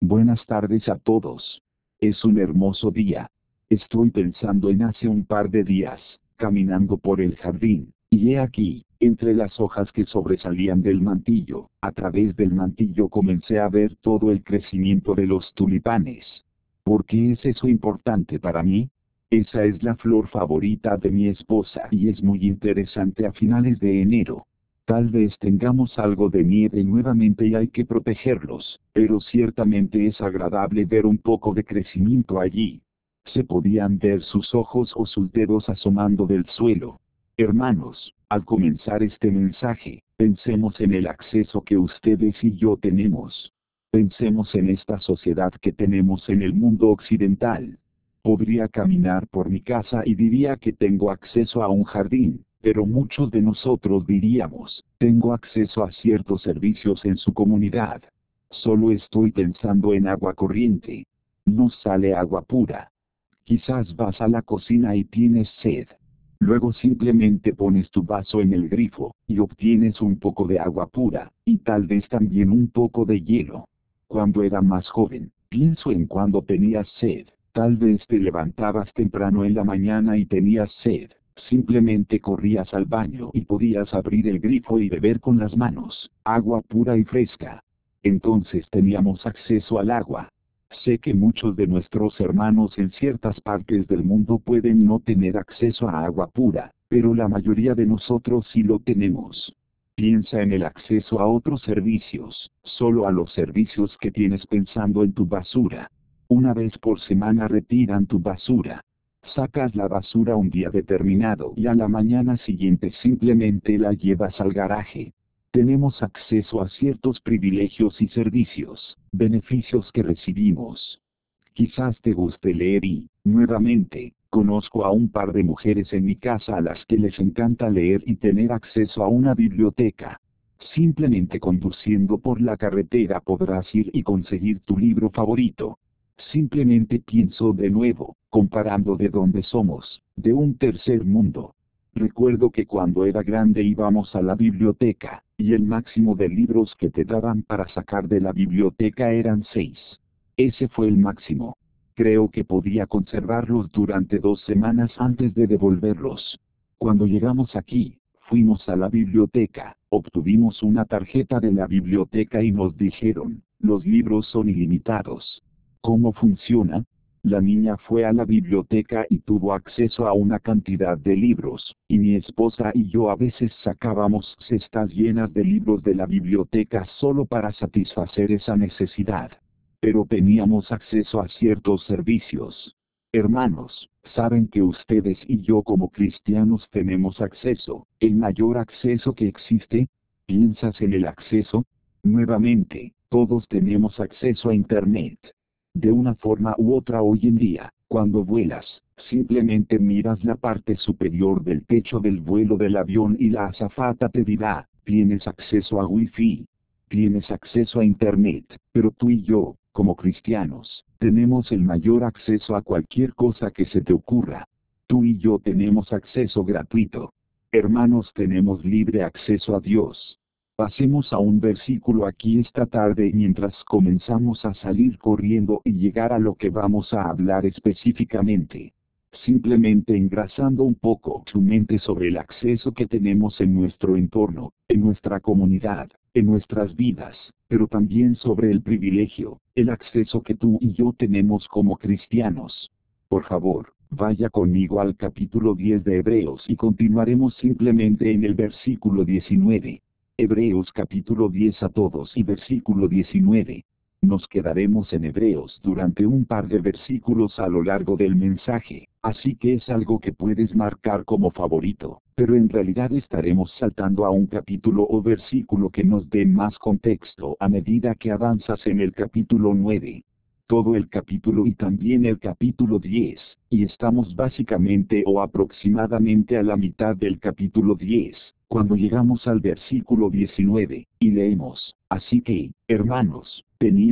Buenas tardes a todos. Es un hermoso día. Estoy pensando en hace un par de días, caminando por el jardín, y he aquí, entre las hojas que sobresalían del mantillo, a través del mantillo comencé a ver todo el crecimiento de los tulipanes. ¿Por qué es eso importante para mí? Esa es la flor favorita de mi esposa y es muy interesante a finales de enero. Tal vez tengamos algo de nieve nuevamente y hay que protegerlos, pero ciertamente es agradable ver un poco de crecimiento allí. Se podían ver sus ojos o sus dedos asomando del suelo. Hermanos, al comenzar este mensaje, pensemos en el acceso que ustedes y yo tenemos. Pensemos en esta sociedad que tenemos en el mundo occidental. Podría caminar por mi casa y diría que tengo acceso a un jardín, pero muchos de nosotros diríamos, tengo acceso a ciertos servicios en su comunidad. Solo estoy pensando en agua corriente. No sale agua pura. Quizás vas a la cocina y tienes sed. Luego simplemente pones tu vaso en el grifo, y obtienes un poco de agua pura, y tal vez también un poco de hielo. Cuando era más joven, pienso en cuando tenías sed. Tal vez te levantabas temprano en la mañana y tenías sed. Simplemente corrías al baño y podías abrir el grifo y beber con las manos, agua pura y fresca. Entonces teníamos acceso al agua. Sé que muchos de nuestros hermanos en ciertas partes del mundo pueden no tener acceso a agua pura, pero la mayoría de nosotros sí lo tenemos. Piensa en el acceso a otros servicios, solo a los servicios que tienes pensando en tu basura. Una vez por semana retiran tu basura. Sacas la basura un día determinado y a la mañana siguiente simplemente la llevas al garaje. Tenemos acceso a ciertos privilegios y servicios, beneficios que recibimos. Quizás te guste leer y, nuevamente, conozco a un par de mujeres en mi casa a las que les encanta leer y tener acceso a una biblioteca. Simplemente conduciendo por la carretera podrás ir y conseguir tu libro favorito. Simplemente pienso de nuevo, comparando de dónde somos, de un tercer mundo. Recuerdo que cuando era grande íbamos a la biblioteca, y el máximo de libros que te daban para sacar de la biblioteca eran 6. Ese fue el máximo. Creo que podía conservarlos durante 2 semanas antes de devolverlos. Cuando llegamos aquí, fuimos a la biblioteca, obtuvimos una tarjeta de la biblioteca y nos dijeron, los libros son ilimitados. ¿Cómo funciona? La niña fue a la biblioteca y tuvo acceso a una cantidad de libros, y mi esposa y yo a veces sacábamos cestas llenas de libros de la biblioteca solo para satisfacer esa necesidad. Pero teníamos acceso a ciertos servicios. Hermanos, saben que ustedes y yo como cristianos tenemos acceso, el mayor acceso que existe. ¿Piensas en el acceso? Nuevamente, todos tenemos acceso a Internet. De una forma u otra hoy en día, cuando vuelas, simplemente miras la parte superior del techo del vuelo del avión y la azafata te dirá, tienes acceso a Wi-Fi, tienes acceso a Internet, pero tú y yo, como cristianos, tenemos el mayor acceso a cualquier cosa que se te ocurra. Tú y yo tenemos acceso gratuito. Hermanos, tenemos libre acceso a Dios. Pasemos a un versículo aquí esta tarde mientras comenzamos a salir corriendo y llegar a lo que vamos a hablar específicamente. Simplemente engrasando un poco tu mente sobre el acceso que tenemos en nuestro entorno, en nuestra comunidad, en nuestras vidas, pero también sobre el privilegio, el acceso que tú y yo tenemos como cristianos. Por favor, vaya conmigo al capítulo 10 de Hebreos y continuaremos simplemente en el versículo 19. Hebreos capítulo 10 a todos y versículo 19. Nos quedaremos en Hebreos durante un par de versículos a lo largo del mensaje, así que es algo que puedes marcar como favorito, pero en realidad estaremos saltando a un capítulo o versículo que nos dé más contexto a medida que avanzas en el capítulo 9. Todo el capítulo y también el capítulo 10, y estamos básicamente o aproximadamente a la mitad del capítulo 10, cuando llegamos al versículo 19, y leemos, así que, hermanos,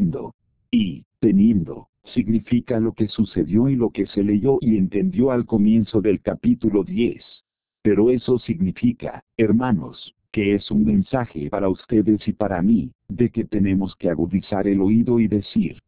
teniendo, significa lo que sucedió y lo que se leyó y entendió al comienzo del capítulo 10. Pero eso significa, hermanos, que es un mensaje para ustedes y para mí, de que tenemos que agudizar el oído y decir,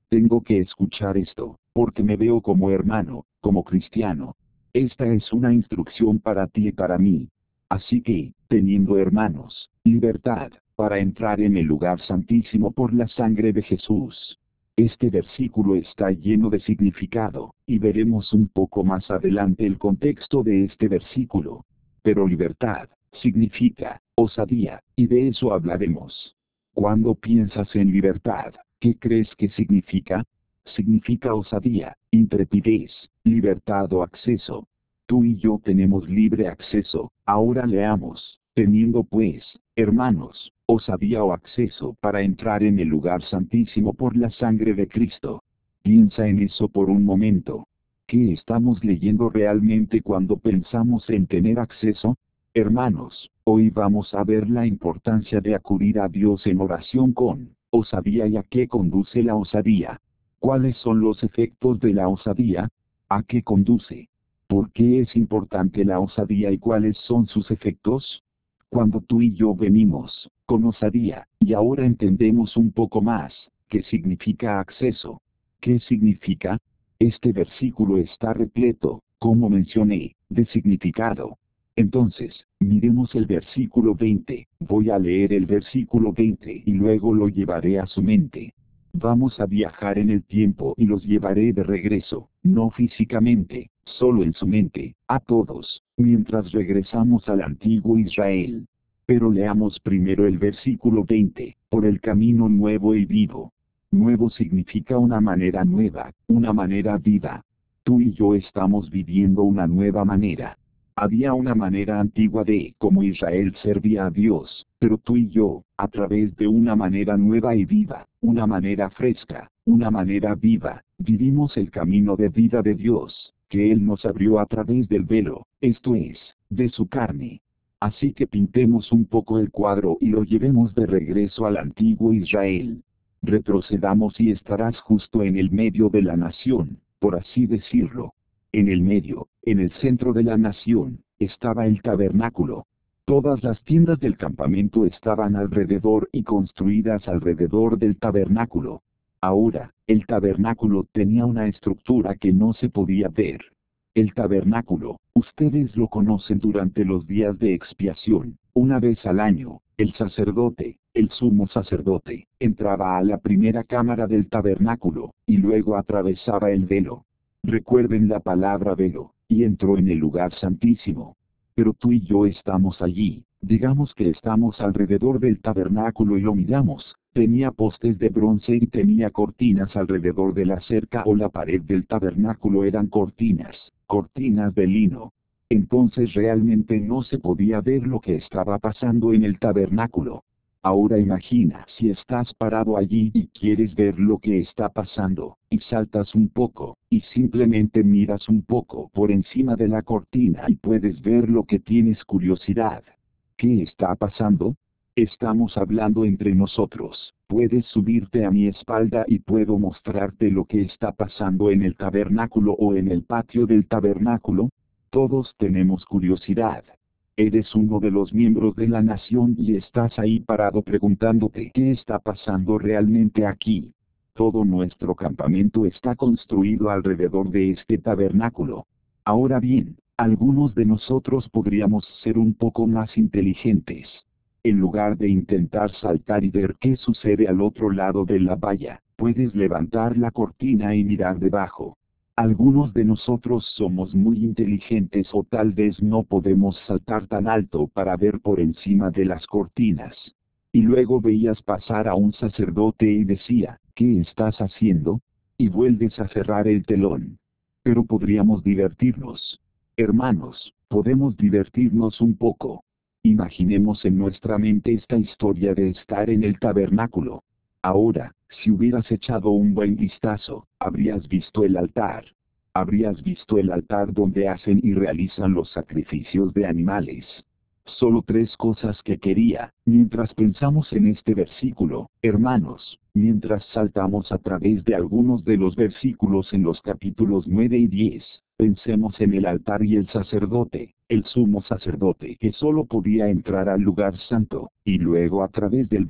Tengo que escuchar esto, porque me veo como hermano, como cristiano. Esta es una instrucción para ti y para mí. Así que, teniendo hermanos, libertad, para entrar en el lugar santísimo por la sangre de Jesús. Este versículo está lleno de significado, y veremos un poco más adelante el contexto de este versículo. Pero libertad, significa, osadía, y de eso hablaremos. Cuando piensas en libertad, ¿qué crees que significa? Significa osadía, intrepidez, libertad o acceso. Tú y yo tenemos libre acceso. Ahora leamos, teniendo pues, hermanos, osadía o acceso para entrar en el lugar santísimo por la sangre de Cristo. Piensa en eso por un momento. ¿Qué estamos leyendo realmente cuando pensamos en tener acceso? Hermanos, hoy vamos a ver la importancia de acudir a Dios en oración con osadía y a qué conduce la osadía. ¿Cuáles son los efectos de la osadía? ¿A qué conduce? ¿Por qué es importante la osadía y cuáles son sus efectos? Cuando tú y yo venimos con osadía, y ahora entendemos un poco más, ¿qué significa acceso? ¿Qué significa? Este versículo está repleto, como mencioné, de significado. Entonces, miremos el versículo 20. Voy a leer el versículo 20 y luego lo llevaré a su mente. Vamos a viajar en el tiempo y los llevaré de regreso, no físicamente, solo en su mente, a todos, mientras regresamos al antiguo Israel. Pero leamos primero el versículo 20, por el camino nuevo y vivo. Nuevo significa una manera nueva, una manera viva. Tú y yo estamos viviendo una nueva manera. Había una manera antigua de cómo Israel servía a Dios, pero tú y yo, a través de una manera nueva y viva, una manera fresca, una manera viva, vivimos el camino de vida de Dios, que Él nos abrió a través del velo, esto es, de su carne. Así que pintemos un poco el cuadro y lo llevemos de regreso al antiguo Israel. Retrocedamos y estarás justo en el medio de la nación, por así decirlo. En el medio, en el centro de la nación, estaba el tabernáculo. Todas las tiendas del campamento estaban alrededor y construidas alrededor del tabernáculo. Ahora, el tabernáculo tenía una estructura que no se podía ver. El tabernáculo, ustedes lo conocen durante los días de expiación, una vez al año, el sacerdote, el sumo sacerdote, entraba a la primera cámara del tabernáculo, y luego atravesaba el velo. Recuerden la palabra velo, y entró en el lugar santísimo. Pero tú y yo estamos allí, digamos que estamos alrededor del tabernáculo y lo miramos, tenía postes de bronce y tenía cortinas alrededor de la cerca o la pared del tabernáculo eran cortinas de lino. Entonces realmente no se podía ver lo que estaba pasando en el tabernáculo. Ahora imagina si estás parado allí y quieres ver lo que está pasando, y saltas un poco, y simplemente miras un poco por encima de la cortina y puedes ver lo que tienes curiosidad. ¿Qué está pasando? Estamos hablando entre nosotros, puedes subirte a mi espalda y puedo mostrarte lo que está pasando en el tabernáculo o en el patio del tabernáculo. Todos tenemos curiosidad. Eres uno de los miembros de la nación y estás ahí parado preguntándote qué está pasando realmente aquí. Todo nuestro campamento está construido alrededor de este tabernáculo. Ahora bien, algunos de nosotros podríamos ser un poco más inteligentes. En lugar de intentar saltar y ver qué sucede al otro lado de la valla, puedes levantar la cortina y mirar debajo. Algunos de nosotros somos muy inteligentes o tal vez no podemos saltar tan alto para ver por encima de las cortinas. Y luego veías pasar a un sacerdote y decía, ¿qué estás haciendo? Y vuelves a cerrar el telón. Pero podríamos divertirnos. Hermanos, podemos divertirnos un poco. Imaginemos en nuestra mente esta historia de estar en el tabernáculo. Ahora, si hubieras echado un buen vistazo, habrías visto el altar. Habrías visto el altar donde hacen y realizan los sacrificios de animales. Solo tres cosas que quería, mientras pensamos en este versículo, hermanos, mientras saltamos a través de algunos de los versículos en los capítulos 9 y 10, pensemos en el altar y el sacerdote, el sumo sacerdote que solo podía entrar al lugar santo, y luego a través del velo,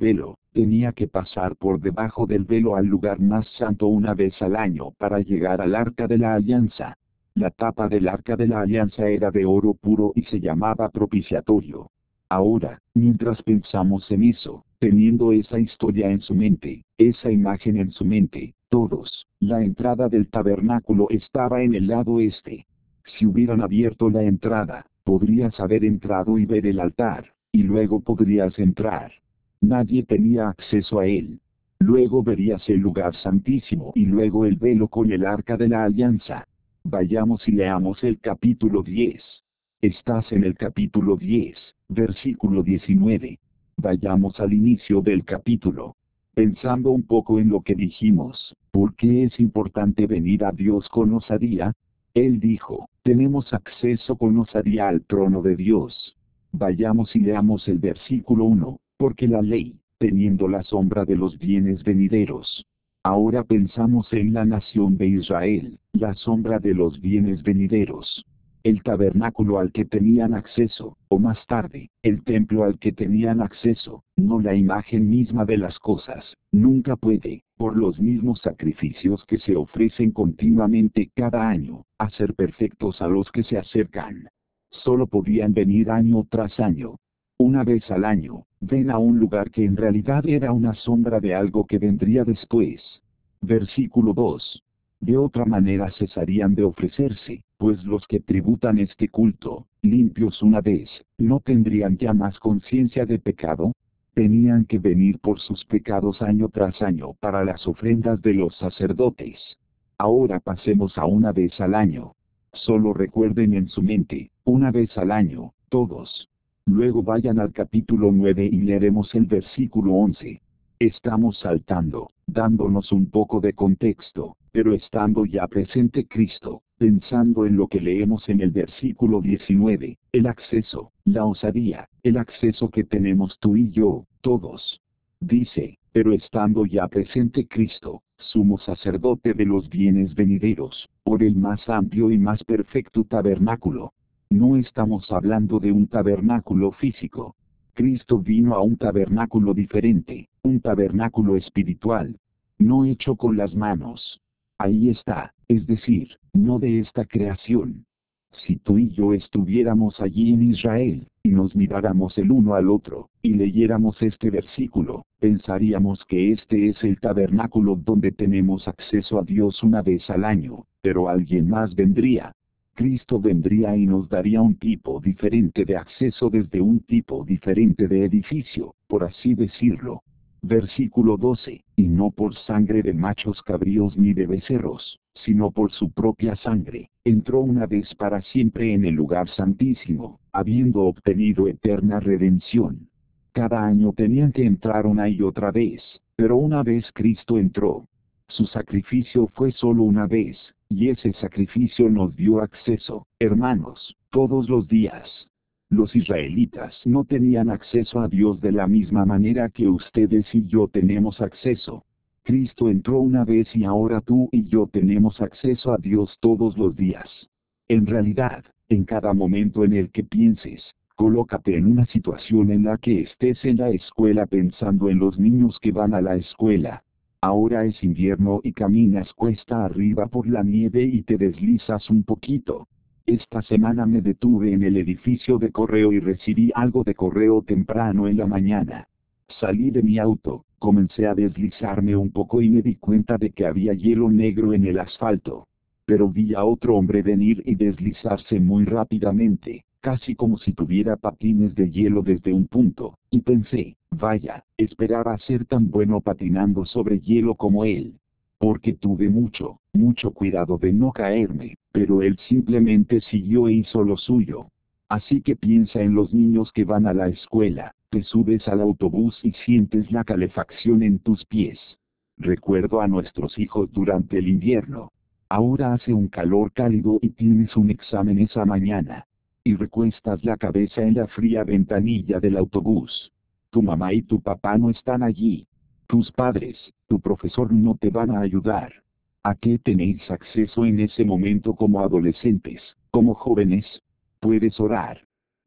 Tenía que pasar por debajo del velo al lugar más santo una vez al año para llegar al Arca de la Alianza. La tapa del Arca de la Alianza era de oro puro y se llamaba propiciatorio. Ahora, mientras pensamos en eso, teniendo esa historia en su mente, esa imagen en su mente, todos, la entrada del tabernáculo estaba en el lado este. Si hubieran abierto la entrada, podrías haber entrado y ver el altar, y luego podrías entrar. Nadie tenía acceso a él. Luego verías el lugar santísimo y luego el velo con el Arca de la Alianza. Vayamos y leamos el capítulo 10. Estás en el capítulo 10, versículo 19. Vayamos al inicio del capítulo. Pensando un poco en lo que dijimos, ¿por qué es importante venir a Dios con osadía? Él dijo, tenemos acceso con osadía al trono de Dios. Vayamos y leamos el versículo 1, porque la ley, teniendo la sombra de los bienes venideros. Ahora pensamos en la nación de Israel, la sombra de los bienes venideros. El tabernáculo al que tenían acceso, o más tarde, el templo al que tenían acceso, no la imagen misma de las cosas, nunca puede, por los mismos sacrificios que se ofrecen continuamente cada año, hacer perfectos a los que se acercan. Solo podían venir año tras año. Una vez al año, ven a un lugar que en realidad era una sombra de algo que vendría después. Versículo 2. De otra manera cesarían de ofrecerse, pues los que tributan este culto, limpios una vez, no tendrían ya más conciencia de pecado. Tenían que venir por sus pecados año tras año para las ofrendas de los sacerdotes. Ahora pasemos a una vez al año. Solo recuerden en su mente, una vez al año, todos. Luego vayan al capítulo 9 y leeremos el versículo 11. Estamos saltando, dándonos un poco de contexto, pero estando ya presente Cristo, pensando en lo que leemos en el versículo 19, el acceso, la osadía, el acceso que tenemos tú y yo, todos. Dice, pero estando ya presente Cristo, sumo sacerdote de los bienes venideros, por el más amplio y más perfecto tabernáculo. No estamos hablando de un tabernáculo físico. Cristo vino a un tabernáculo diferente, un tabernáculo espiritual. No hecho con las manos. Ahí está, es decir, no de esta creación. Si tú y yo estuviéramos allí en Israel, y nos miráramos el uno al otro, y leyéramos este versículo, pensaríamos que este es el tabernáculo donde tenemos acceso a Dios una vez al año, pero alguien más vendría. Cristo vendría y nos daría un tipo diferente de acceso desde un tipo diferente de edificio, por así decirlo. Versículo 12, y no por sangre de machos cabríos ni de becerros, sino por su propia sangre, entró una vez para siempre en el lugar santísimo, habiendo obtenido eterna redención. Cada año tenían que entrar una y otra vez, pero una vez Cristo entró. Su sacrificio fue solo una vez, y ese sacrificio nos dio acceso, hermanos, todos los días. Los israelitas no tenían acceso a Dios de la misma manera que ustedes y yo tenemos acceso. Cristo entró una vez y ahora tú y yo tenemos acceso a Dios todos los días. En realidad, en cada momento en el que pienses, colócate en una situación en la que estés en la escuela pensando en los niños que van a la escuela. Ahora es invierno y caminas cuesta arriba por la nieve y te deslizas un poquito. Esta semana me detuve en el edificio de correo y recibí algo de correo temprano en la mañana. Salí de mi auto, comencé a deslizarme un poco y me di cuenta de que había hielo negro en el asfalto. Pero vi a otro hombre venir y deslizarse muy rápidamente, casi como si tuviera patines de hielo desde un punto, y pensé, vaya, esperaba ser tan bueno patinando sobre hielo como él. Porque tuve mucho cuidado de no caerme, pero él simplemente siguió e hizo lo suyo. Así que piensa en los niños que van a la escuela, te subes al autobús y sientes la calefacción en tus pies. Recuerdo a nuestros hijos durante el invierno. Ahora hace un calor cálido y tienes un examen esa mañana. Y recuestas la cabeza en la fría ventanilla del autobús. Tu mamá y tu papá no están allí. Tus padres, tu profesor no te van a ayudar. ¿A qué tenéis acceso en ese momento como adolescentes, como jóvenes? Puedes orar.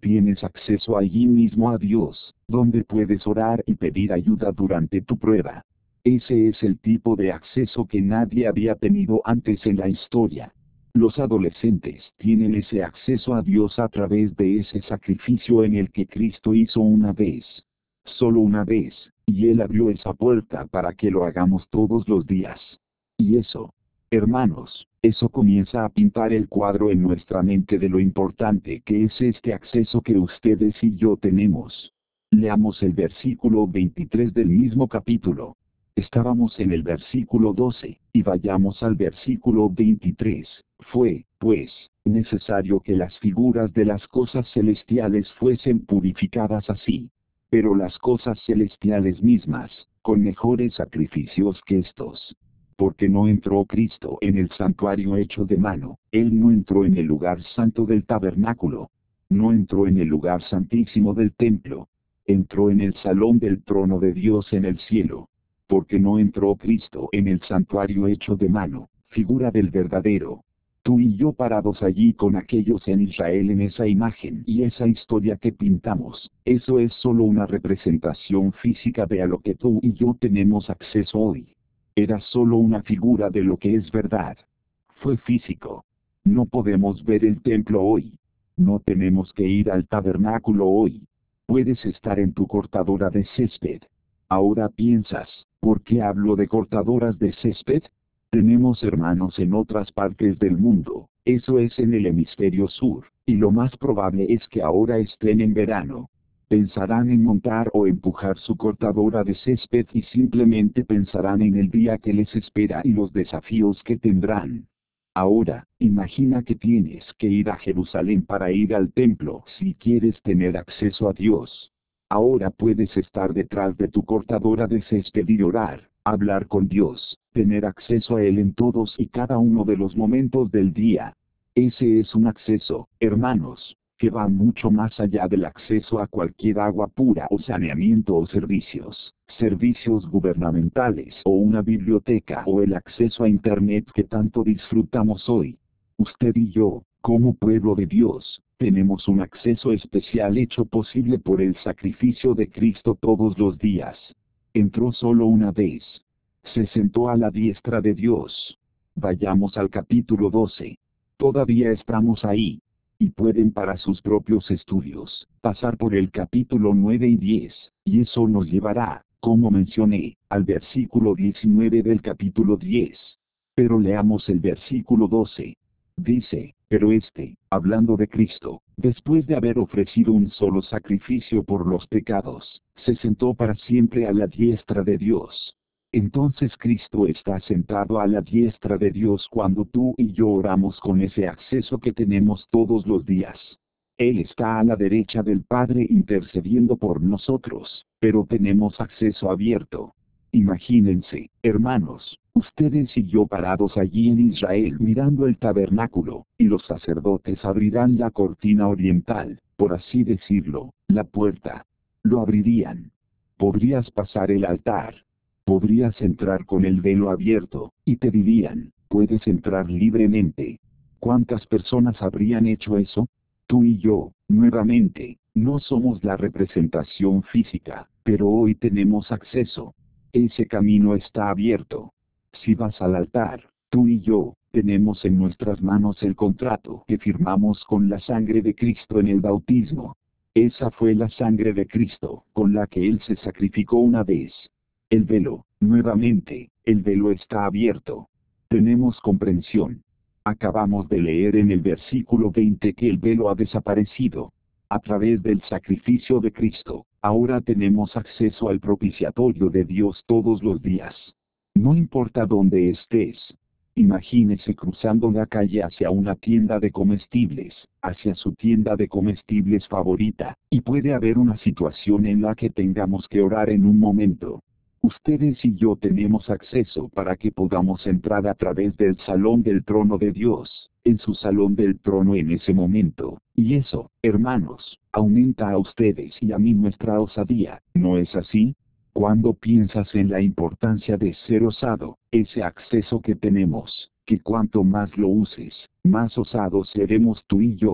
Tienes acceso allí mismo a Dios, donde puedes orar y pedir ayuda durante tu prueba. Ese es el tipo de acceso que nadie había tenido antes en la historia. Los adolescentes tienen ese acceso a Dios a través de ese sacrificio en el que Cristo hizo una vez. Solo una vez, y Él abrió esa puerta para que lo hagamos todos los días. Y eso, hermanos, eso comienza a pintar el cuadro en nuestra mente de lo importante que es este acceso que ustedes y yo tenemos. Leamos el versículo 23 del mismo capítulo. Estábamos en el versículo 12, y vayamos al versículo 23. Fue, pues, necesario que las figuras de las cosas celestiales fuesen purificadas así. Pero las cosas celestiales mismas, con mejores sacrificios que estos. Porque no entró Cristo en el santuario hecho de mano, Él no entró en el lugar santo del tabernáculo. No entró en el lugar santísimo del templo. Entró en el salón del trono de Dios en el cielo. Porque no entró Cristo en el santuario hecho de mano, figura del verdadero. Tú y yo parados allí con aquellos en Israel en esa imagen y esa historia que pintamos, eso es solo una representación física de a lo que tú y yo tenemos acceso hoy. Era solo una figura de lo que es verdad. Fue físico. No podemos ver el templo hoy. No tenemos que ir al tabernáculo hoy. Puedes estar en tu cortadora de césped. Ahora piensas, ¿por qué hablo de cortadoras de césped? Tenemos hermanos en otras partes del mundo, eso es en el hemisferio sur, y lo más probable es que ahora estén en verano. Pensarán en montar o empujar su cortadora de césped y simplemente pensarán en el día que les espera y los desafíos que tendrán. Ahora, imagina que tienes que ir a Jerusalén para ir al templo si quieres tener acceso a Dios. Ahora puedes estar detrás de tu cortadora de césped y orar, hablar con Dios, tener acceso a Él en todos y cada uno de los momentos del día. Ese es un acceso, hermanos, que va mucho más allá del acceso a cualquier agua pura o saneamiento o servicios gubernamentales o una biblioteca o el acceso a Internet que tanto disfrutamos hoy. Usted y yo, como pueblo de Dios, tenemos un acceso especial hecho posible por el sacrificio de Cristo todos los días. Entró solo una vez. Se sentó a la diestra de Dios. Vayamos al capítulo 12. Todavía estamos ahí. Y pueden para sus propios estudios, pasar por el capítulo 9 y 10, y eso nos llevará, como mencioné, al versículo 19 del capítulo 10. Pero leamos el versículo 12. Dice, pero hablando de Cristo, después de haber ofrecido un solo sacrificio por los pecados, se sentó para siempre a la diestra de Dios. Entonces Cristo está sentado a la diestra de Dios cuando tú y yo oramos con ese acceso que tenemos todos los días. Él está a la derecha del Padre intercediendo por nosotros, pero tenemos acceso abierto. Imagínense, hermanos, ustedes y yo parados allí en Israel mirando el tabernáculo, y los sacerdotes abrirán la cortina oriental, por así decirlo, la puerta. Lo abrirían. Podrías pasar el altar. Podrías entrar con el velo abierto, y te dirían, puedes entrar libremente. ¿Cuántas personas habrían hecho eso? Tú y yo, nuevamente, no somos la representación física, pero hoy tenemos acceso. Ese camino está abierto. Si vas al altar, tú y yo, tenemos en nuestras manos el contrato que firmamos con la sangre de Cristo en el bautismo. Esa fue la sangre de Cristo, con la que Él se sacrificó una vez. El velo, nuevamente, el velo está abierto. Tenemos comprensión. Acabamos de leer en el versículo 20 que el velo ha desaparecido. A través del sacrificio de Cristo, ahora tenemos acceso al propiciatorio de Dios todos los días. No importa dónde estés. Imagínese cruzando la calle hacia una tienda de comestibles, hacia su tienda de comestibles favorita, y puede haber una situación en la que tengamos que orar en un momento. Ustedes y yo tenemos acceso para que podamos entrar a través del salón del trono de Dios, en su salón del trono en ese momento, y eso, hermanos, aumenta a ustedes y a mí nuestra osadía, ¿no es así? Cuando piensas en la importancia de ser osado, ese acceso que tenemos, que cuanto más lo uses, más osados seremos tú y yo.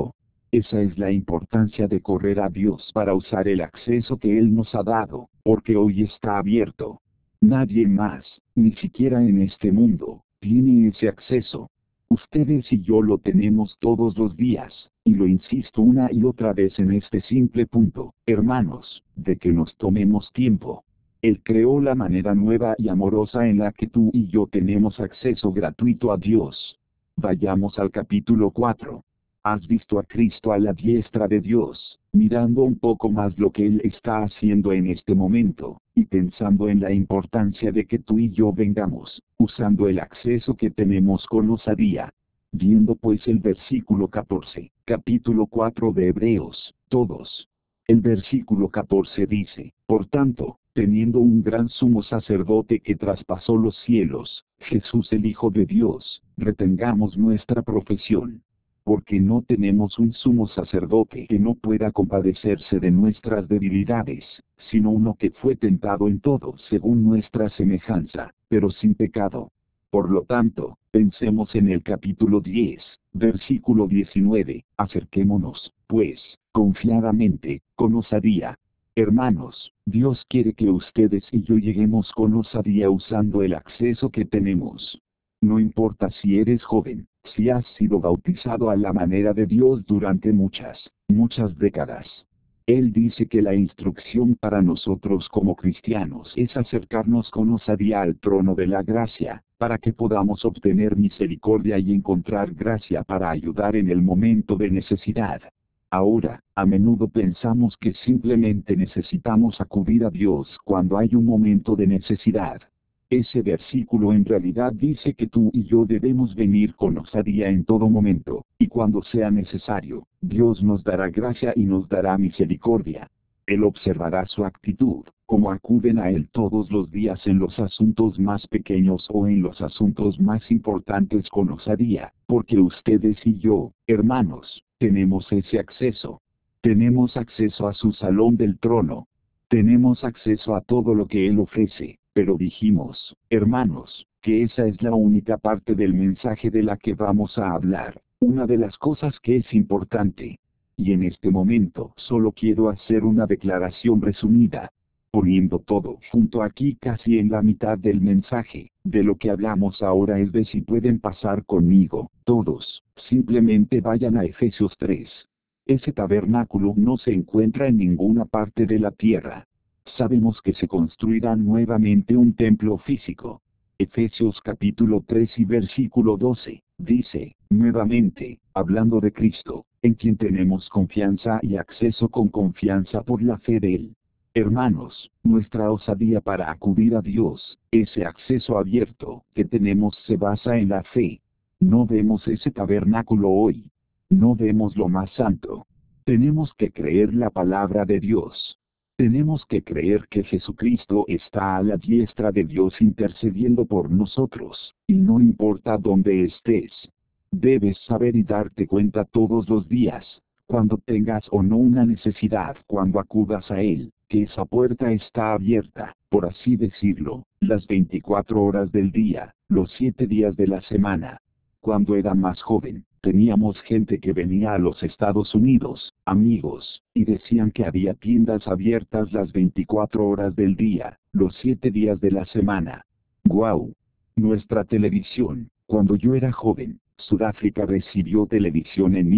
Esa es la importancia de correr a Dios para usar el acceso que Él nos ha dado, porque hoy está abierto. Nadie más, ni siquiera en este mundo, tiene ese acceso. Ustedes y yo lo tenemos todos los días, y lo insisto una y otra vez en este simple punto, hermanos, de que nos tomemos tiempo. Él creó la manera nueva y amorosa en la que tú y yo tenemos acceso gratuito a Dios. Vayamos al capítulo 4. Has visto a Cristo a la diestra de Dios, mirando un poco más lo que Él está haciendo en este momento, y pensando en la importancia de que tú y yo vengamos, usando el acceso que tenemos con osadía. Viendo pues el versículo 14, capítulo 4 de Hebreos, todos. El versículo 14 dice, por tanto, teniendo un gran sumo sacerdote que traspasó los cielos, Jesús el Hijo de Dios, retengamos nuestra profesión. Porque no tenemos un sumo sacerdote que no pueda compadecerse de nuestras debilidades, sino uno que fue tentado en todo según nuestra semejanza, pero sin pecado. Por lo tanto, pensemos en el capítulo 10, versículo 19, acerquémonos, pues, confiadamente, con osadía. Hermanos, Dios quiere que ustedes y yo lleguemos con osadía usando el acceso que tenemos. No importa si eres joven, si has sido bautizado a la manera de Dios durante muchas décadas. Él dice que la instrucción para nosotros como cristianos es acercarnos con osadía al trono de la gracia, para que podamos obtener misericordia y encontrar gracia para ayudar en el momento de necesidad. Ahora, a menudo pensamos que simplemente necesitamos acudir a Dios cuando hay un momento de necesidad. Ese versículo en realidad dice que tú y yo debemos venir con osadía en todo momento, y cuando sea necesario, Dios nos dará gracia y nos dará misericordia. Él observará su actitud, como acuden a Él todos los días en los asuntos más pequeños o en los asuntos más importantes con osadía, porque ustedes y yo, hermanos, tenemos ese acceso. Tenemos acceso a su salón del trono. Tenemos acceso a todo lo que Él ofrece. Pero dijimos, hermanos, que esa es la única parte del mensaje de la que vamos a hablar, una de las cosas que es importante. Y en este momento solo quiero hacer una declaración resumida. Poniendo todo junto aquí casi en la mitad del mensaje, de lo que hablamos ahora es de si pueden pasar conmigo, todos, simplemente vayan a Efesios 3. Ese tabernáculo no se encuentra en ninguna parte de la tierra. Sabemos que se construirá nuevamente un templo físico. Efesios capítulo 3 y versículo 12, dice, nuevamente, hablando de Cristo, en quien tenemos confianza y acceso con confianza por la fe de Él. Hermanos, nuestra osadía para acudir a Dios, ese acceso abierto que tenemos se basa en la fe. No vemos ese tabernáculo hoy. No vemos lo más santo. Tenemos que creer la palabra de Dios. Tenemos que creer que Jesucristo está a la diestra de Dios intercediendo por nosotros, y no importa dónde estés. Debes saber y darte cuenta todos los días, cuando tengas o no una necesidad, cuando acudas a Él, que esa puerta está abierta, por así decirlo, las 24 horas del día, los 7 días de la semana. Cuando era más joven, teníamos gente que venía a los Estados Unidos, amigos, y decían que había tiendas abiertas las 24 horas del día, los 7 días de la semana. ¡Guau! Nuestra televisión, cuando yo era joven, Sudáfrica recibió televisión en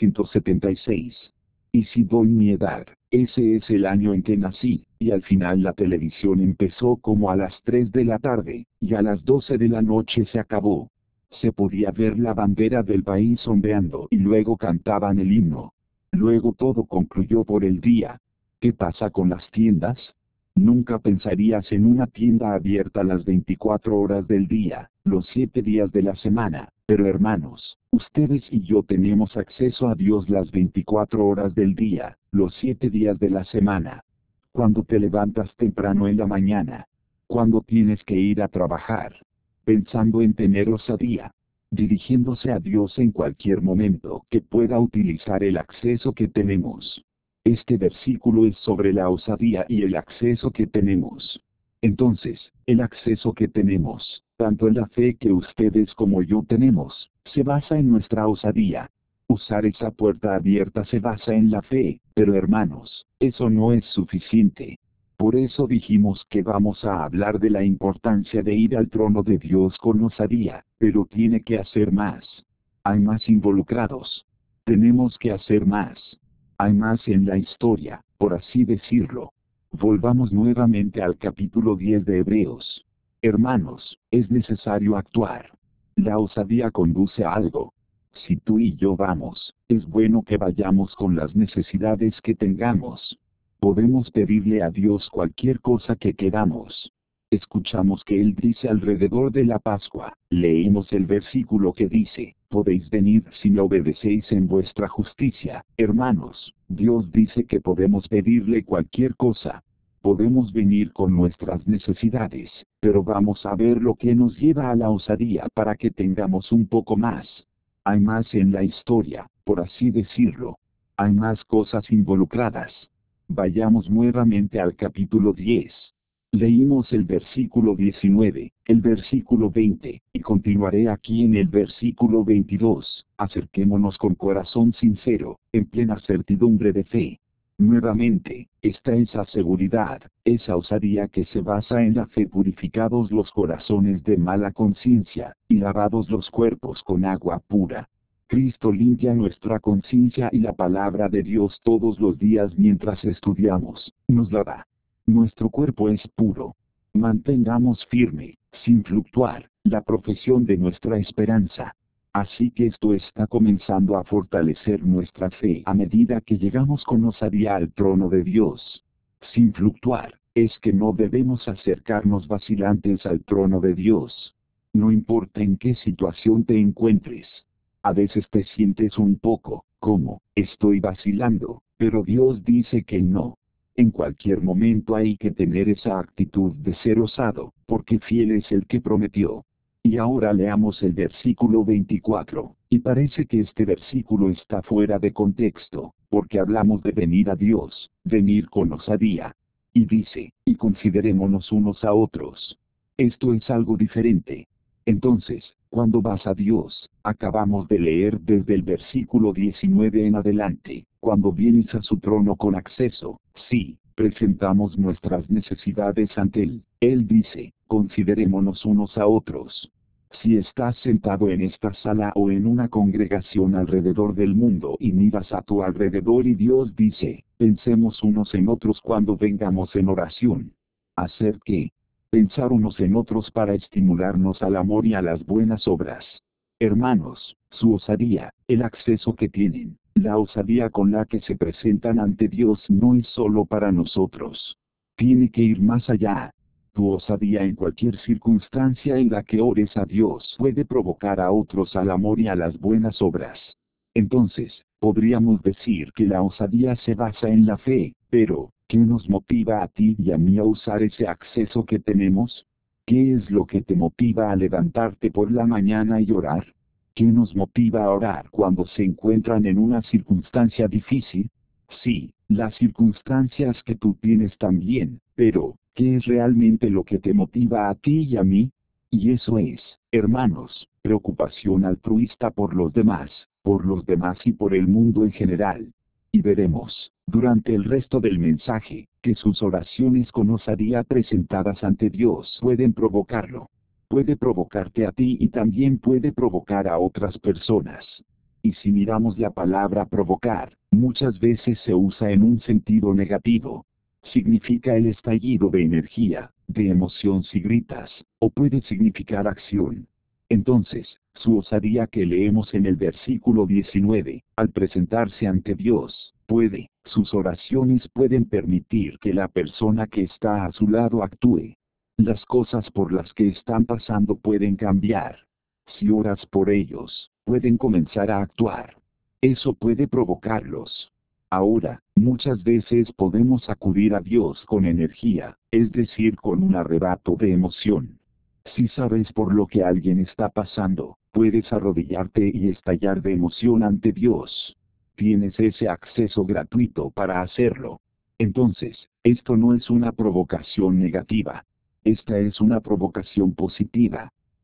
1976. Y si doy mi edad, ese es el año en que nací, y al final la televisión empezó como a las 3 de la tarde, y a las 12 de la noche se acabó. Se podía ver la bandera del país ondeando y luego cantaban el himno. Luego todo concluyó por el día. ¿Qué pasa con las tiendas? Nunca pensarías en una tienda abierta las 24 horas del día, los 7 días de la semana, pero hermanos, ustedes y yo tenemos acceso a Dios las 24 horas del día, los 7 días de la semana. Cuando te levantas temprano en la mañana. Cuando tienes que ir a trabajar. Pensando en tener osadía, dirigiéndose a Dios en cualquier momento que pueda utilizar el acceso que tenemos. Este versículo es sobre la osadía y el acceso que tenemos. Entonces, el acceso que tenemos, tanto en la fe que ustedes como yo tenemos, se basa en nuestra osadía. Usar esa puerta abierta se basa en la fe, pero hermanos, eso no es suficiente. Por eso dijimos que vamos a hablar de la importancia de ir al trono de Dios con osadía, pero tiene que hacer más. Hay más involucrados. Tenemos que hacer más. Hay más en la historia, por así decirlo. Volvamos nuevamente al capítulo 10 de Hebreos. Hermanos, es necesario actuar. La osadía conduce a algo. Si tú y yo vamos, es bueno que vayamos con las necesidades que tengamos. Podemos pedirle a Dios cualquier cosa que queramos. Escuchamos que Él dice alrededor de la Pascua, leímos el versículo que dice, podéis venir si me obedecéis en vuestra justicia. Hermanos, Dios dice que podemos pedirle cualquier cosa. Podemos venir con nuestras necesidades, pero vamos a ver lo que nos lleva a la osadía para que tengamos un poco más. Hay más en la historia, por así decirlo. Hay más cosas involucradas. Vayamos nuevamente al capítulo 10. Leímos el versículo 19, el versículo 20, y continuaré aquí en el versículo 22. Acerquémonos con corazón sincero, en plena certidumbre de fe. Nuevamente, está esa seguridad, esa osadía que se basa en la fe, purificados los corazones de mala conciencia, y lavados los cuerpos con agua pura. Cristo limpia nuestra conciencia y la palabra de Dios todos los días mientras estudiamos, nos lava. Nuestro cuerpo es puro. Mantengamos firme, sin fluctuar, la profesión de nuestra esperanza. Así que esto está comenzando a fortalecer nuestra fe a medida que llegamos con osadía al trono de Dios. Sin fluctuar, es que no debemos acercarnos vacilantes al trono de Dios. No importa en qué situación te encuentres. A veces te sientes un poco, como, estoy vacilando, pero Dios dice que no. En cualquier momento hay que tener esa actitud de ser osado, porque fiel es el que prometió. Y ahora leamos el versículo 24, y parece que este versículo está fuera de contexto, porque hablamos de venir a Dios, venir con osadía. Y dice, y considerémonos unos a otros. Esto es algo diferente. Entonces, cuando vas a Dios, acabamos de leer desde el versículo 19 en adelante, cuando vienes a su trono con acceso, sí, presentamos nuestras necesidades ante Él. Él dice, considerémonos unos a otros. Si estás sentado en esta sala o en una congregación alrededor del mundo y miras a tu alrededor y Dios dice, pensemos unos en otros cuando vengamos en oración. ¿Hacer qué? Pensar unos en otros para estimularnos al amor y a las buenas obras. Hermanos, su osadía, el acceso que tienen, la osadía con la que se presentan ante Dios no es solo para nosotros. Tiene que ir más allá. Tu osadía en cualquier circunstancia en la que ores a Dios puede provocar a otros al amor y a las buenas obras. Entonces, podríamos decir que la osadía se basa en la fe, pero, ¿qué nos motiva a ti y a mí a usar ese acceso que tenemos? ¿Qué es lo que te motiva a levantarte por la mañana y orar? ¿Qué nos motiva a orar cuando se encuentran en una circunstancia difícil? Sí, las circunstancias que tú tienes también, pero, ¿qué es realmente lo que te motiva a ti y a mí? Y eso es, hermanos, preocupación altruista por los demás y por el mundo en general. Y veremos, durante el resto del mensaje, que sus oraciones con osadía presentadas ante Dios pueden provocarlo. Puede provocarte a ti y también puede provocar a otras personas. Y si miramos la palabra provocar, muchas veces se usa en un sentido negativo. Significa el estallido de energía, de emoción si gritas, o puede significar acción. Entonces, su osadía que leemos en el versículo 19, al presentarse ante Dios, sus oraciones pueden permitir que la persona que está a su lado actúe. Las cosas por las que están pasando pueden cambiar. Si oras por ellos, pueden comenzar a actuar. Eso puede provocarlos. Ahora, muchas veces podemos acudir a Dios con energía, es decir, con un arrebato de emoción. Si sabes por lo que alguien está pasando, puedes arrodillarte y estallar de emoción ante Dios. Tienes ese acceso gratuito para hacerlo. Entonces, esto no es una provocación negativa. Esta es una provocación positiva.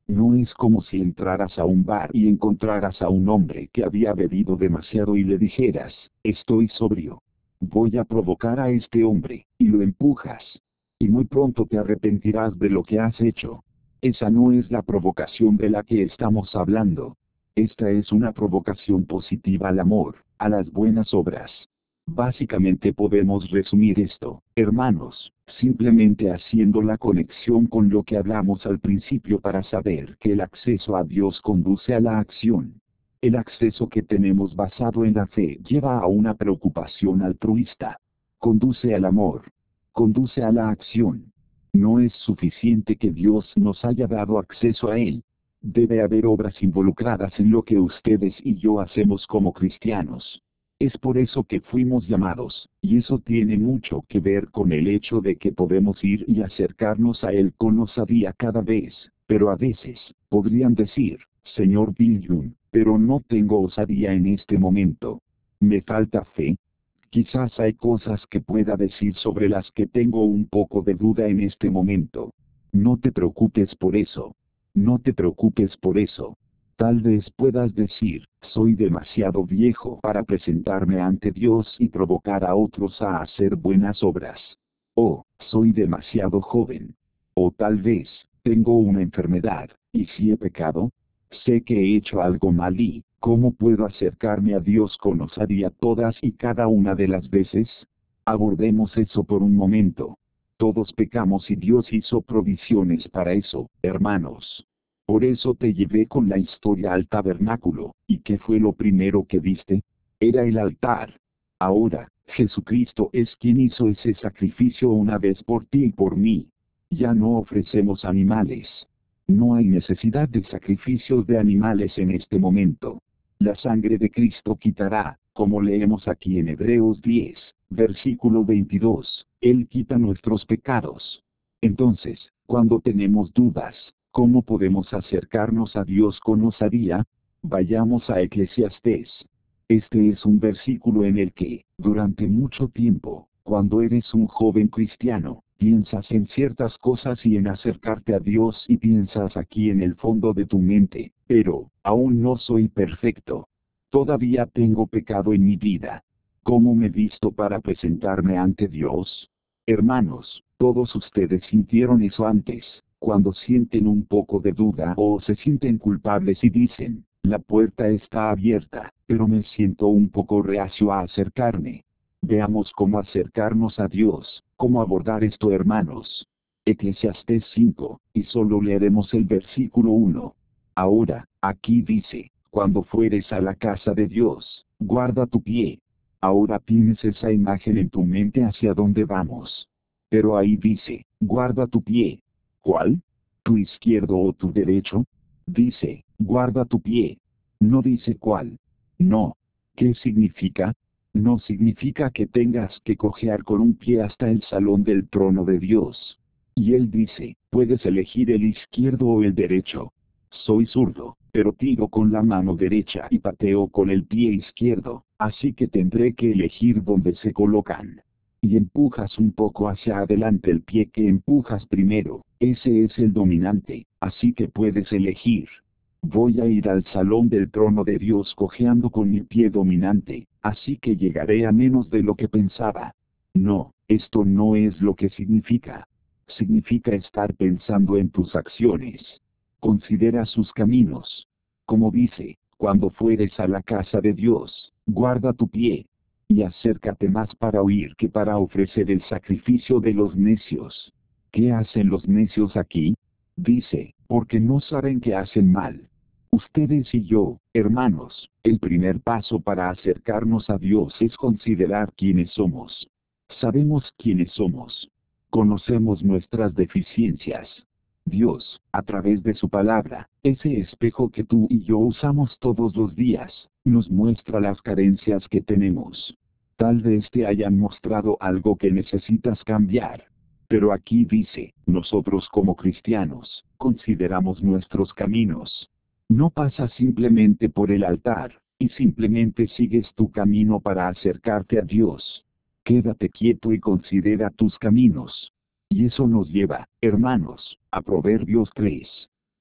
No es como si entraras a un bar y encontraras a un hombre que había bebido demasiado y le dijeras, estoy sobrio. Voy a provocar a este hombre, y lo empujas. Y muy pronto te arrepentirás de lo que has hecho. Esa no es la provocación de la que estamos hablando. Esta es una provocación positiva al amor, a las buenas obras. Básicamente podemos resumir esto, hermanos, simplemente haciendo la conexión con lo que hablamos al principio para saber que el acceso a Dios conduce a la acción. El acceso que tenemos basado en la fe lleva a una preocupación altruista. Conduce al amor. Conduce a la acción. No es suficiente que Dios nos haya dado acceso a Él. Debe haber obras involucradas en lo que ustedes y yo hacemos como cristianos. Es por eso que fuimos llamados, y eso tiene mucho que ver con el hecho de que podemos ir y acercarnos a Él con osadía cada vez, pero a veces, podrían decir, Señor Bill, pero no tengo osadía en este momento. ¿Me falta fe? Quizás hay cosas que pueda decir sobre las que tengo un poco de duda en este momento. No te preocupes por eso. No te preocupes por eso. Tal vez puedas decir, soy demasiado viejo para presentarme ante Dios y provocar a otros a hacer buenas obras. O, soy demasiado joven. O tal vez, tengo una enfermedad, y si he pecado, sé que he hecho algo mal y, ¿cómo puedo acercarme a Dios con osadía todas y cada una de las veces? Abordemos eso por un momento. Todos pecamos y Dios hizo provisiones para eso, hermanos. Por eso te llevé con la historia al tabernáculo, ¿y qué fue lo primero que viste? Era el altar. Ahora, Jesucristo es quien hizo ese sacrificio una vez por ti y por mí. Ya no ofrecemos animales. No hay necesidad de sacrificios de animales en este momento. La sangre de Cristo quitará, como leemos aquí en Hebreos 10, versículo 22, Él quita nuestros pecados. Entonces, cuando tenemos dudas, ¿cómo podemos acercarnos a Dios con osadía? Vayamos a Eclesiastés. Este es un versículo en el que, durante mucho tiempo, cuando eres un joven cristiano, piensas en ciertas cosas y en acercarte a Dios y piensas aquí en el fondo de tu mente, pero, aún no soy perfecto. Todavía tengo pecado en mi vida. ¿Cómo me visto para presentarme ante Dios? Hermanos, todos ustedes sintieron eso antes, cuando sienten un poco de duda o se sienten culpables y dicen, la puerta está abierta, pero me siento un poco reacio a acercarme. Veamos cómo acercarnos a Dios, cómo abordar esto, hermanos. Eclesiastés 5, y solo leeremos el versículo 1. Ahora, aquí dice, cuando fueres a la casa de Dios, guarda tu pie. Ahora tienes esa imagen en tu mente hacia dónde vamos. Pero ahí dice, guarda tu pie. ¿Cuál? ¿Tu izquierdo o tu derecho? Dice, guarda tu pie. No dice cuál. No. ¿Qué significa? No significa que tengas que cojear con un pie hasta el salón del trono de Dios. Y él dice, puedes elegir el izquierdo o el derecho. Soy zurdo, pero tiro con la mano derecha y pateo con el pie izquierdo, así que tendré que elegir dónde se colocan. Y empujas un poco hacia adelante el pie que empujas primero, ese es el dominante, así que puedes elegir. Voy a ir al salón del trono de Dios cojeando con mi pie dominante, así que llegaré a menos de lo que pensaba. No, esto no es lo que significa. Significa estar pensando en tus acciones. Considera sus caminos. Como dice, cuando fueres a la casa de Dios, guarda tu pie. Y acércate más para oír que para ofrecer el sacrificio de los necios. ¿Qué hacen los necios aquí? Dice, porque no saben que hacen mal. Ustedes y yo, hermanos, el primer paso para acercarnos a Dios es considerar quiénes somos. Sabemos quiénes somos. Conocemos nuestras deficiencias. Dios, a través de su palabra, ese espejo que tú y yo usamos todos los días, nos muestra las carencias que tenemos. Tal vez te hayan mostrado algo que necesitas cambiar. Pero aquí dice, nosotros como cristianos, consideramos nuestros caminos. No pasas simplemente por el altar, y simplemente sigues tu camino para acercarte a Dios. Quédate quieto y considera tus caminos. Y eso nos lleva, hermanos, a Proverbios 3.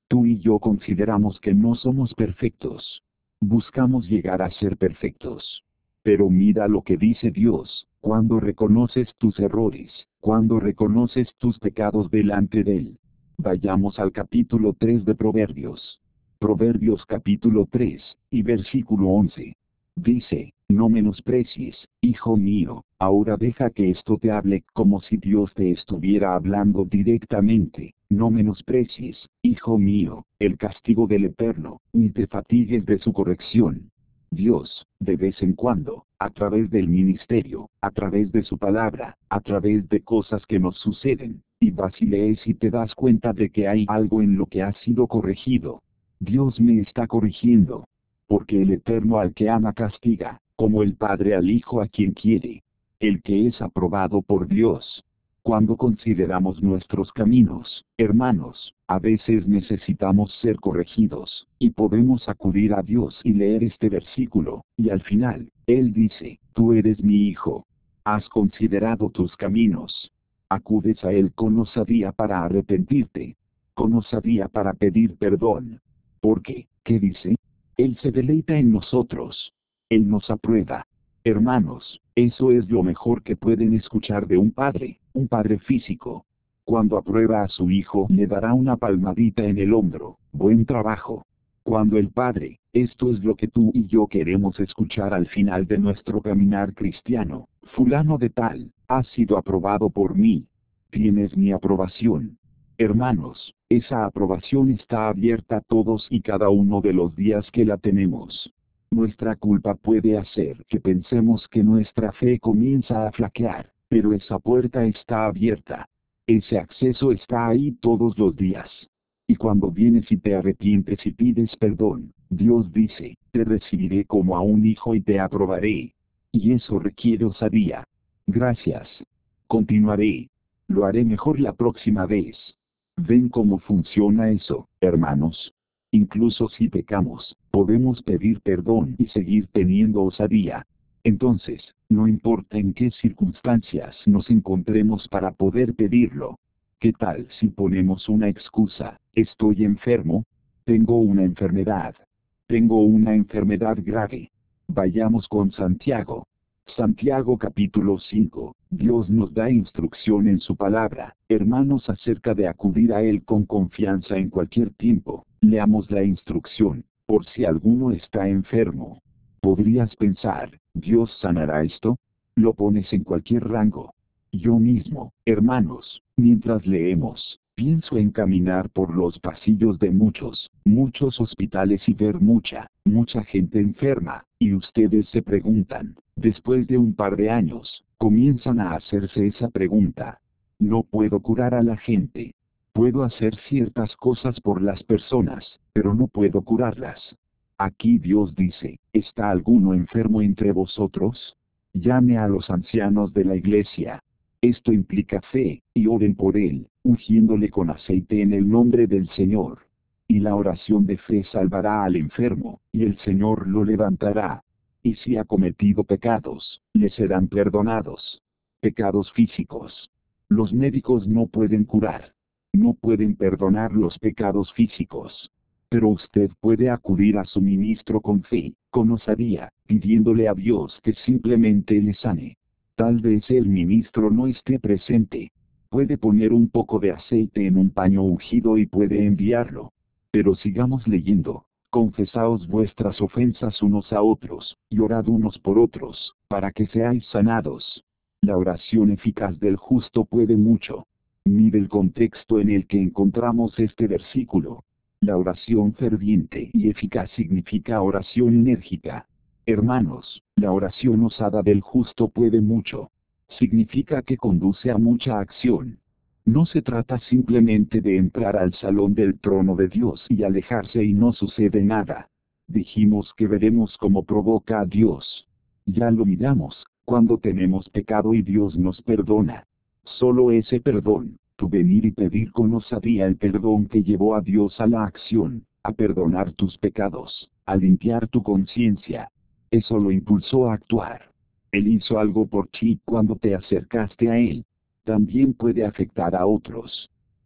Tú y yo consideramos que no somos perfectos. Buscamos llegar a ser perfectos. Pero mira lo que dice Dios, cuando reconoces tus errores, cuando reconoces tus pecados delante de Él. Vayamos al capítulo 3 de Proverbios. Proverbios capítulo 3, y versículo 11. Dice, no menosprecies, hijo mío, ahora deja que esto te hable como si Dios te estuviera hablando directamente. No menosprecies, hijo mío, el castigo del Eterno, ni te fatigues de su corrección. Dios, de vez en cuando, a través del ministerio, a través de su palabra, a través de cosas que nos suceden, y vas y lees y te das cuenta de que hay algo en lo que has sido corregido. Dios me está corrigiendo. Porque el Eterno al que ama castiga, como el Padre al Hijo a quien quiere. El que es aprobado por Dios. Cuando consideramos nuestros caminos, hermanos, a veces necesitamos ser corregidos, y podemos acudir a Dios y leer este versículo, y al final, Él dice, tú eres mi hijo. Has considerado tus caminos. Acudes a Él con osadía para arrepentirte. Con osadía para pedir perdón. Porque, ¿qué dice? Él se deleita en nosotros. Él nos aprueba. Hermanos, eso es lo mejor que pueden escuchar de un padre físico. Cuando aprueba a su hijo, le dará una palmadita en el hombro. Buen trabajo. Cuando el Padre, esto es lo que tú y yo queremos escuchar al final de nuestro caminar cristiano. Fulano de tal, has sido aprobado por mí. Tienes mi aprobación. Hermanos, esa aprobación está abierta todos y cada uno de los días que la tenemos. Nuestra culpa puede hacer que pensemos que nuestra fe comienza a flaquear, pero esa puerta está abierta. Ese acceso está ahí todos los días. Y cuando vienes y te arrepientes y pides perdón, Dios dice, te recibiré como a un hijo y te aprobaré. Y eso requiere osadía. Gracias. Continuaré. Lo haré mejor la próxima vez. ¿Ven cómo funciona eso, hermanos? Incluso si pecamos, podemos pedir perdón y seguir teniendo osadía. Entonces, no importa en qué circunstancias nos encontremos para poder pedirlo. ¿Qué tal si ponemos una excusa? Estoy enfermo. Tengo una enfermedad. Tengo una enfermedad grave. Vayamos con Santiago. Santiago capítulo 5. Dios nos da instrucción en su palabra, hermanos, acerca de acudir a Él con confianza en cualquier tiempo. Leamos la instrucción, por si alguno está enfermo. Podrías pensar, ¿Dios sanará esto? Lo pones en cualquier rango. Yo mismo, hermanos, mientras leemos, pienso en caminar por los pasillos de muchos hospitales y ver mucha gente enferma, y ustedes se preguntan, después de un par de años, comienzan a hacerse esa pregunta. No puedo curar a la gente. Puedo hacer ciertas cosas por las personas, pero no puedo curarlas. Aquí Dios dice, ¿está alguno enfermo entre vosotros? Llame a los ancianos de la iglesia. Esto implica fe, y oren por él, ungiéndole con aceite en el nombre del Señor. Y la oración de fe salvará al enfermo, y el Señor lo levantará. Y si ha cometido pecados, le serán perdonados. Pecados físicos. Los médicos no pueden curar. No pueden perdonar los pecados físicos. Pero usted puede acudir a su ministro con fe, con osadía, pidiéndole a Dios que simplemente le sane. Tal vez el ministro no esté presente. Puede poner un poco de aceite en un paño ungido y puede enviarlo. Pero sigamos leyendo. Confesaos vuestras ofensas unos a otros, y orad unos por otros, para que seáis sanados. La oración eficaz del justo puede mucho. Mire el contexto en el que encontramos este versículo. La oración ferviente y eficaz significa oración enérgica. Hermanos, la oración osada del justo puede mucho. Significa que conduce a mucha acción. No se trata simplemente de entrar al salón del trono de Dios y alejarse y no sucede nada. Dijimos que veremos cómo provoca a Dios. Ya lo miramos, cuando tenemos pecado y Dios nos perdona. Solo ese perdón, tu venir y pedir con osadía el perdón que llevó a Dios a la acción, a perdonar tus pecados, a limpiar tu conciencia. Eso lo impulsó a actuar. Él hizo algo por ti cuando te acercaste a Él. También puede afectar a otros.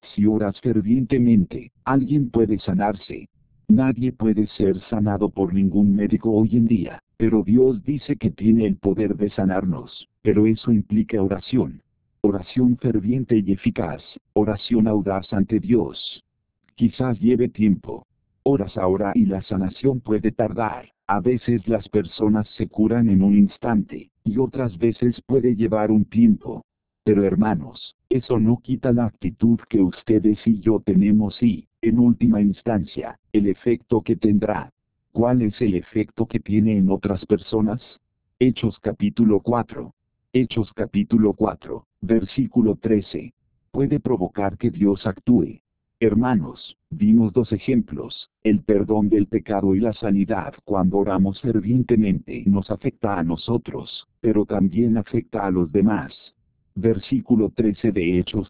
Si oras fervientemente, alguien puede sanarse. Nadie puede ser sanado por ningún médico hoy en día, pero Dios dice que tiene el poder de sanarnos, pero eso implica oración. Oración ferviente y eficaz, oración audaz ante Dios. Quizás lleve tiempo. Oras ahora y la sanación puede tardar. A veces las personas se curan en un instante, y otras veces puede llevar un tiempo. Pero hermanos, eso no quita la actitud que ustedes y yo tenemos y, en última instancia, el efecto que tendrá. ¿Cuál es el efecto que tiene en otras personas? Hechos capítulo 4. Hechos capítulo 4, versículo 13. Puede provocar que Dios actúe. Hermanos, vimos dos ejemplos, el perdón del pecado y la sanidad cuando oramos fervientemente nos afecta a nosotros, pero también afecta a los demás. Versículo 13 de Hechos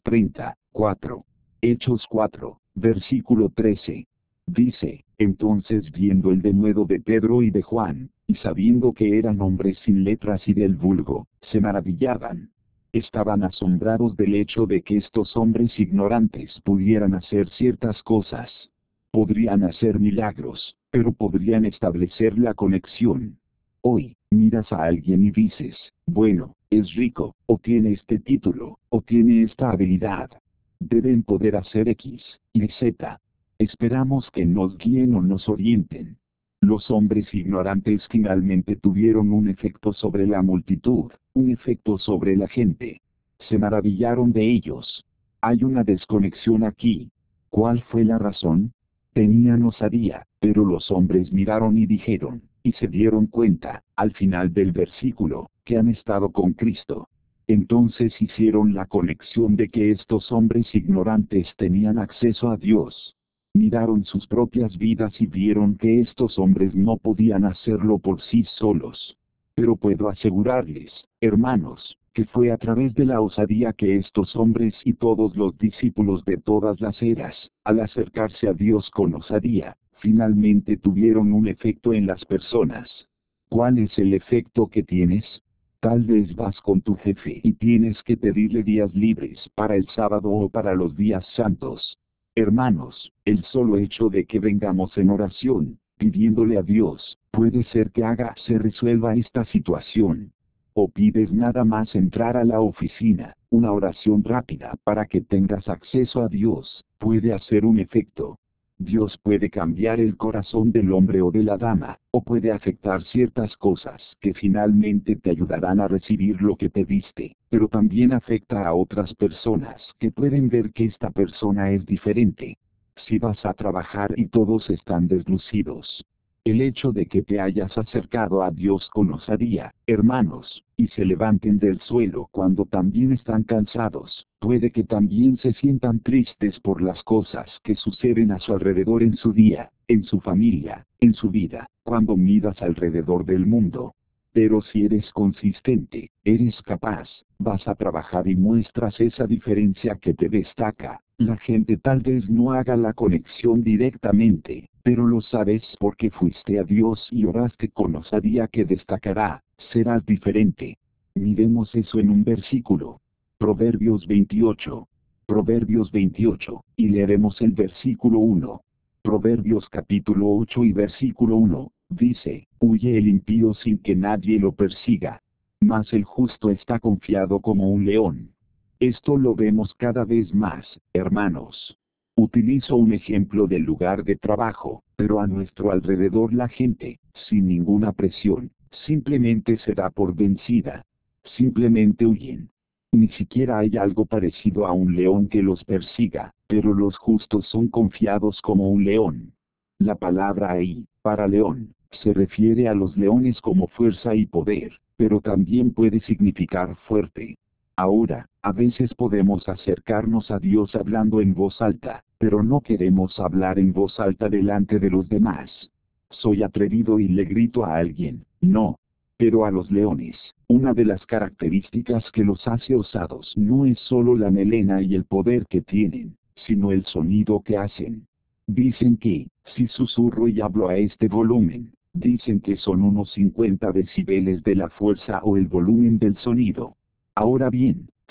34. Hechos 4, versículo 13. Dice, entonces viendo el denuedo de Pedro y de Juan, y sabiendo que eran hombres sin letras y del vulgo, se maravillaban. Estaban asombrados del hecho de que estos hombres ignorantes pudieran hacer ciertas cosas. Podrían hacer milagros, pero podrían establecer la conexión. Hoy, miras a alguien y dices, bueno, es rico, o tiene este título, o tiene esta habilidad. Deben poder hacer X, Y, Z. Esperamos que nos guíen o nos orienten. Los hombres ignorantes finalmente tuvieron un efecto sobre la multitud, un efecto sobre la gente. Se maravillaron de ellos. Hay una desconexión aquí. ¿Cuál fue la razón? Tenían osadía, pero los hombres miraron y dijeron, y se dieron cuenta, al final del versículo, que han estado con Cristo. Entonces hicieron la conexión de que estos hombres ignorantes tenían acceso a Dios. Miraron sus propias vidas y vieron que estos hombres no podían hacerlo por sí solos. Pero puedo asegurarles, hermanos, que fue a través de la osadía que estos hombres y todos los discípulos de todas las eras, al acercarse a Dios con osadía, finalmente tuvieron un efecto en las personas. ¿Cuál es el efecto que tienes? Tal vez vas con tu jefe y tienes que pedirle días libres para el sábado o para los días santos. Hermanos, el solo hecho de que vengamos en oración, pidiéndole a Dios, puede ser que se resuelva esta situación. O pides nada más entrar a la oficina, una oración rápida para que tengas acceso a Dios, puede hacer un efecto. Dios puede cambiar el corazón del hombre o de la dama, o puede afectar ciertas cosas que finalmente te ayudarán a recibir lo que pediste, pero también afecta a otras personas que pueden ver que esta persona es diferente. Si vas a trabajar y todos están deslucidos, el hecho de que te hayas acercado a Dios con osadía, hermanos, y se levanten del suelo cuando también están cansados, puede que también se sientan tristes por las cosas que suceden a su alrededor en su día, en su familia, en su vida, cuando miras alrededor del mundo. Pero si eres consistente, eres capaz, vas a trabajar y muestras esa diferencia que te destaca. La gente tal vez no haga la conexión directamente, pero lo sabes porque fuiste a Dios y oraste con osadía que destacará, serás diferente. Miremos eso en un versículo. Proverbios 28. Proverbios 28, y leeremos el versículo 1. Proverbios capítulo 8 y versículo 1, dice, huye el impío sin que nadie lo persiga. Mas el justo está confiado como un león. Esto lo vemos cada vez más, hermanos. Utilizo un ejemplo del lugar de trabajo, pero a nuestro alrededor la gente, sin ninguna presión, simplemente se da por vencida. Simplemente huyen. Ni siquiera hay algo parecido a un león que los persiga, pero los justos son confiados como un león. La palabra ahí, para león, se refiere a los leones como fuerza y poder, pero también puede significar fuerte. Ahora, a veces podemos acercarnos a Dios hablando en voz alta, pero no queremos hablar en voz alta delante de los demás. Soy atrevido y le grito a alguien, no. Pero a los leones, una de las características que los hace osados no es solo la melena y el poder que tienen, sino el sonido que hacen. Dicen que, si susurro y hablo a este volumen, dicen que son unos 50 decibeles de la fuerza o el volumen del sonido. Ahora bien,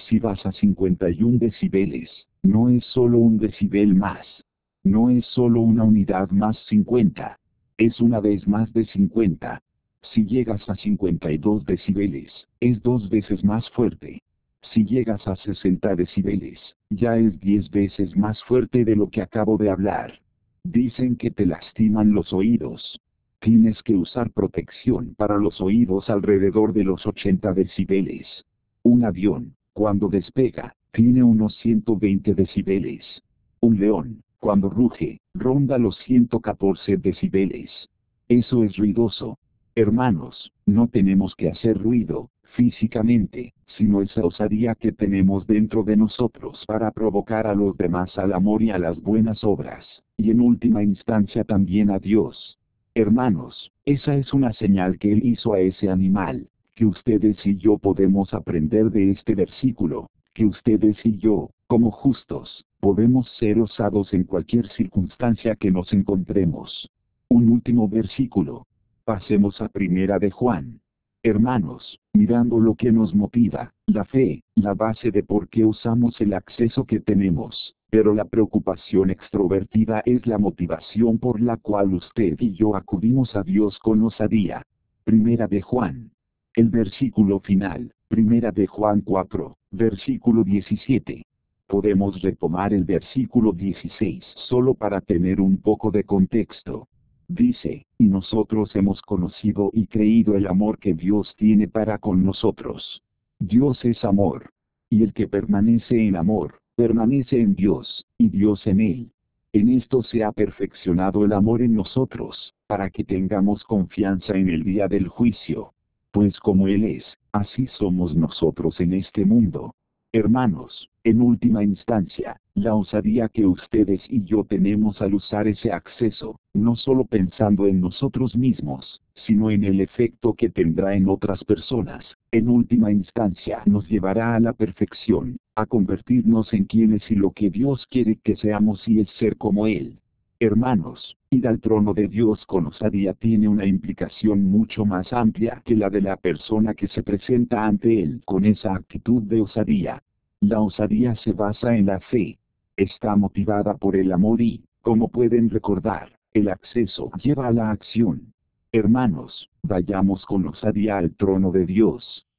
Si vas a 51 decibeles, no es solo un decibel más. No es solo una unidad más 50. Es una vez más de 50. Si llegas a 52 decibeles, es 2 veces más fuerte. Si llegas a 60 decibeles, ya es 10 veces más fuerte de lo que acabo de hablar. Dicen que te lastiman los oídos. Tienes que usar protección para los oídos alrededor de los 80 decibeles. Un avión, cuando despega, tiene unos 120 decibeles. Un león, cuando ruge, ronda los 114 decibeles. Eso es ruidoso. Hermanos, no tenemos que hacer ruido, físicamente, sino esa osadía que tenemos dentro de nosotros para provocar a los demás al amor y a las buenas obras, y en última instancia también a Dios. Hermanos, esa es una señal que Él hizo a ese animal, que ustedes y yo podemos aprender de este versículo, que ustedes y yo, como justos, podemos ser osados en cualquier circunstancia que nos encontremos. Un último versículo. Pasemos a Primera de Juan. Hermanos, mirando lo que nos motiva, la fe, la base de por qué usamos el acceso que tenemos, pero la preocupación extrovertida es la motivación por la cual usted y yo acudimos a Dios con osadía. Primera de Juan. El versículo final, Primera de Juan 4, versículo 17. Podemos retomar el versículo 16 solo para tener un poco de contexto. Dice, y nosotros hemos conocido y creído el amor que Dios tiene para con nosotros. Dios es amor. Y el que permanece en amor, permanece en Dios, y Dios en él. En esto se ha perfeccionado el amor en nosotros, para que tengamos confianza en el día del juicio. Pues como Él es, así somos nosotros en este mundo. Hermanos, en última instancia, la osadía que ustedes y yo tenemos al usar ese acceso, no solo pensando en nosotros mismos, sino en el efecto que tendrá en otras personas, en última instancia nos llevará a la perfección, a convertirnos en quienes y lo que Dios quiere que seamos y es ser como Él. Hermanos, ir al trono de Dios con osadía tiene una implicación mucho más amplia que la de la persona que se presenta ante Él con esa actitud de osadía. La osadía se basa en la fe. Está motivada por el amor y, como pueden recordar, el acceso lleva a la acción. Hermanos, vayamos con osadía al trono de Dios.